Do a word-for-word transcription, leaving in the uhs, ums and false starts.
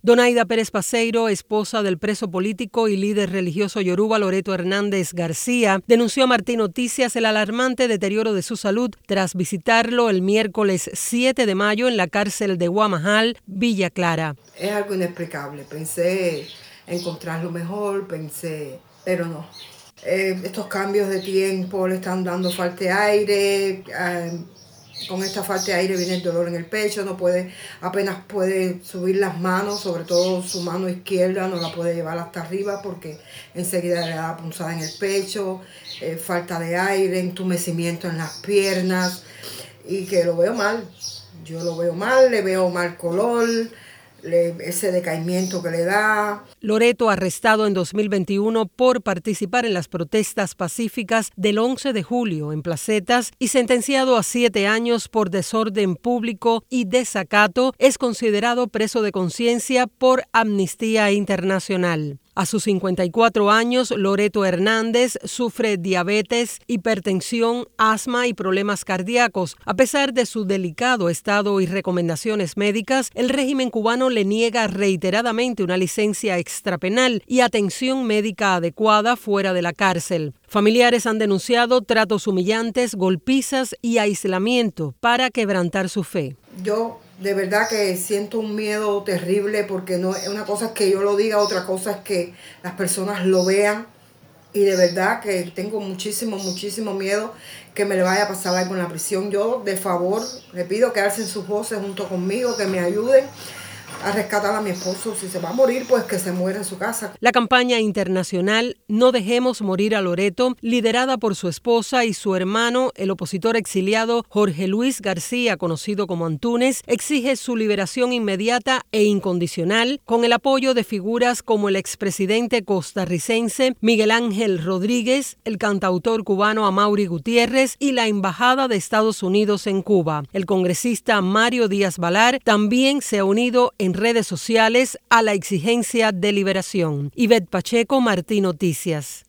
Donaida Pérez Paseiro, esposa del preso político y líder religioso yoruba Loreto Hernández García, denunció a Martín Noticias el alarmante deterioro de su salud tras visitarlo el miércoles siete de mayo en la cárcel de Guamajal, Villa Clara. Es algo inexplicable. Pensé encontrarlo mejor, pensé, pero no. Eh, estos cambios de tiempo le están dando falta de aire. Eh, Con esta falta de aire viene el dolor en el pecho, no puede, apenas puede subir las manos, sobre todo su mano izquierda, no la puede llevar hasta arriba porque enseguida le da punzada en el pecho, eh, falta de aire, entumecimiento en las piernas y que lo veo mal. Yo lo veo mal, le veo mal color, le, ese decaimiento que le da. Loreto, arrestado en dos mil veintiuno por participar en las protestas pacíficas del once de julio en Placetas y sentenciado a siete años por desorden público y desacato, es considerado preso de conciencia por Amnistía Internacional. A sus cincuenta y cuatro años, Loreto Hernández sufre diabetes, hipertensión, asma y problemas cardíacos. A pesar de su delicado estado y recomendaciones médicas, el régimen cubano le niega reiteradamente una licencia extrapenal y atención médica adecuada fuera de la cárcel. Familiares han denunciado tratos humillantes, golpizas y aislamiento para quebrantar su fe. Yo de verdad que siento un miedo terrible porque no es una cosa es que yo lo diga, otra cosa es que las personas lo vean y de verdad que tengo muchísimo, muchísimo miedo que me le vaya a pasar algo en la prisión. Yo de favor le pido que alcen sus voces junto conmigo, que me ayuden a rescatar a mi esposo. Si se va a morir, pues que se muera en su casa. La campaña internacional No Dejemos Morir a Loreto, liderada por su esposa y su hermano, el opositor exiliado Jorge Luis García, conocido como Antúnez, exige su liberación inmediata e incondicional con el apoyo de figuras como el expresidente costarricense Miguel Ángel Rodríguez, el cantautor cubano Amaury Gutiérrez y la Embajada de Estados Unidos en Cuba. El congresista Mario Díaz Balar también se ha unido en redes sociales a la exigencia de liberación. Ivette Pacheco, Martín Noticias.